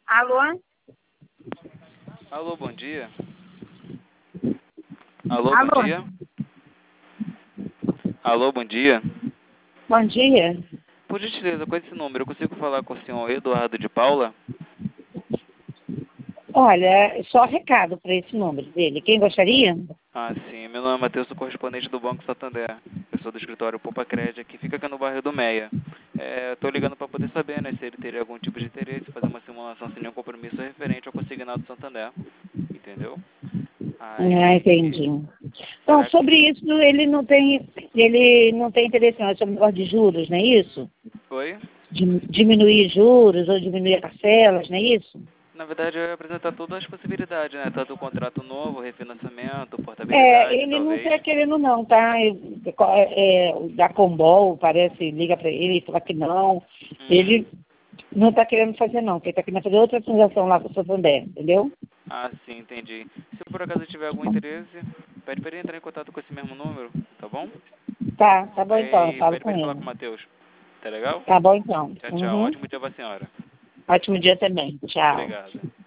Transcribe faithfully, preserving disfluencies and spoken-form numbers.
Alô? Alô, bom dia. Alô, bom Alô? dia. Alô, bom dia. Bom dia. Por gentileza, com esse número, eu consigo falar com o senhor Eduardo de Paula? Olha, só recado para esse número dele. Quem gostaria? Ah, sim. Meu nome é Matheus, sou correspondente do Banco Santander. Eu sou do escritório Poupa Crédito, que fica aqui no bairro do Meia. É, Estou ligando para poder saber, né, se ele teria algum tipo de interesse em fazer uma simulação sem nenhum compromisso referente ao consignado Santander. Entendeu? Ah, Aí, entendi. Então, será que... sobre isso, ele não tem, ele não tem interesse, não. É sobre o negócio de juros, não é isso? Oi? Dim- Diminuir juros ou diminuir as parcelas, não é isso? Na verdade, eu ia apresentar todas as possibilidades, né? Tanto o contrato novo, refinanciamento, É, portabilidade, ele não talvez. está querendo não, tá? É, é, o da Combol, parece, liga para ele e fala que não. Uhum. Ele não está querendo fazer não, porque ele está querendo fazer outra transação lá com o Santander, entendeu? Ah, sim, entendi. Se por acaso tiver algum interesse, pede para ele entrar em contato com esse mesmo número, tá bom? Tá, tá bom então, eu Aí falo pede com para ele falar com o ele. Matheus. Tá legal? Tá bom então. Tchau, tchau. Um Uhum. ótimo dia pra senhora. Ótimo dia também. Tchau. Obrigado.